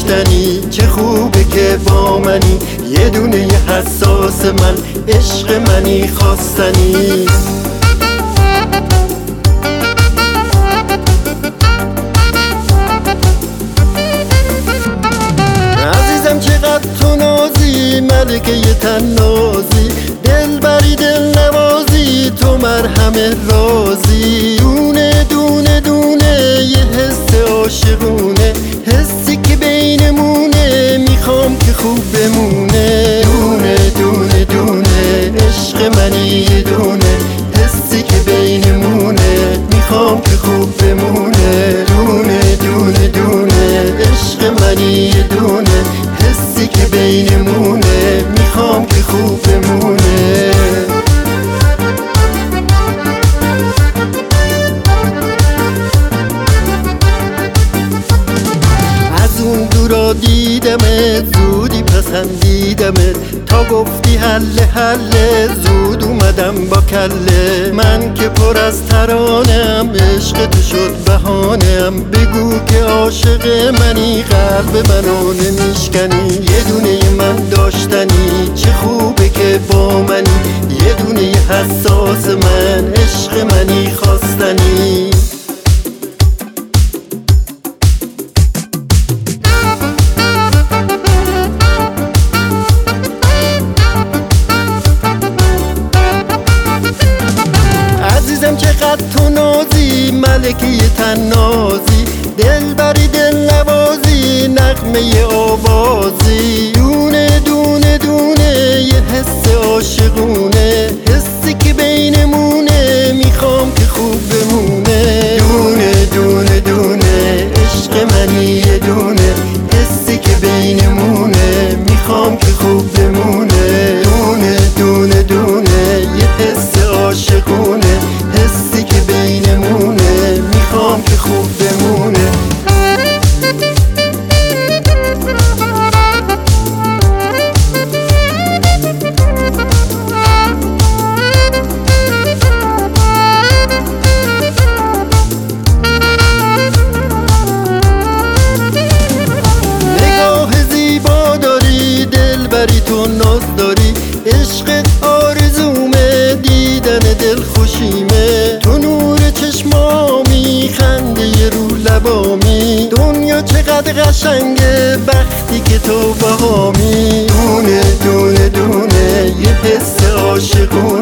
داشتنی، چه خوبه که با منی، یه دونه حساس من، عشق منی خواستنی. عزیزم چقدر تو نازی، ملکه تنازی، دل بری دل نوازی، تو مرهم رازی. دونه دونه دونه یه حس عاشقونه، حسی که بینمونه، میخوام که خوب بمونه. دونه دونه دونه عشق منی دونه، حسی که بینمونه، میخوام که خوب بمونه. دونه دونه دونه عشق منی دونه، حسی که بینمونه، میخوام که خوب بمونه. از اون دورا دیدمت، زودی پسندیدمت، تا گفتی حله حله، زود اومدم با کله. من که پر از ترانم، عشق تو شد بهانم، بگو که عاشق منی، قلب منو نمیشکنی. یه دونه من داشتنی، چه خوبه که با منی، یه دونه حساس من، عشق منی خواستنی. عزیزم چقدر تو نازی، ملکه تنازی، دل بری دل نوازی، نغمه آوازی. دونه دونه دونه یه حس عاشقونه، حسی که بینمونه، میخوام که خوب بمونه. دونه دونه دونه عشق منی دونه، حسی که بینمونه، میخوام که خوب بمونه. دونه دونه دونه یه حس عاشقونه، حسی که بینمونه، میخوام که خوب بمونه. نگاه زیبا داری، دل بری تو ناز داری، عشق آرزومه، دیدن دل خوشیمه. تو نور چشمامی، خنده رو لبامی، دنیا چقدر قشنگه وقتی که تو باهامی. دونه دونه دونه یه حس عاشقونه،